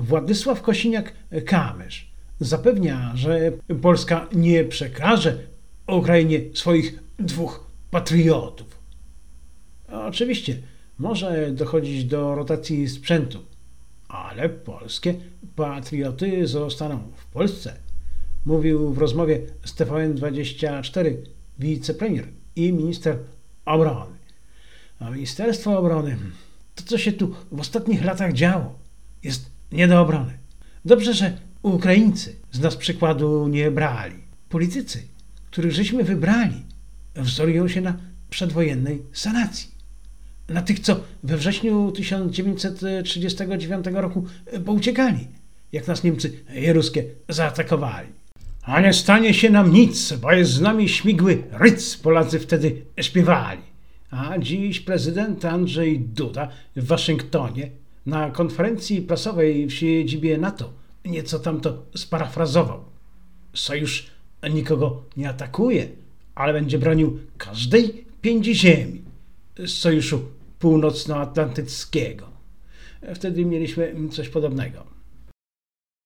Władysław Kosiniak-Kamysz zapewnia, że Polska nie przekaże Ukrainie swoich 2 patriotów. Oczywiście może dochodzić do rotacji sprzętu, ale polskie patrioty zostaną w Polsce, mówił w rozmowie z TVN24 wicepremier i minister obrony. A Ministerstwo Obrony, to co się tu w ostatnich latach działo, jest nie do obrony. Dobrze, że Ukraińcy z nas przykładu nie brali. Politycy, których żeśmy wybrali, wzorują się na przedwojennej sanacji. Na tych, co we wrześniu 1939 roku pouciekali, jak nas Niemcy ruskie zaatakowali. A nie stanie się nam nic, bo jest z nami śmigły ryc, Polacy wtedy śpiewali. A dziś prezydent Andrzej Duda w Waszyngtonie na konferencji prasowej w siedzibie NATO nieco tamto sparafrazował. Sojusz nikogo nie atakuje, ale będzie bronił każdej piędzi ziemi z Sojuszu Północnoatlantyckiego. Wtedy mieliśmy coś podobnego.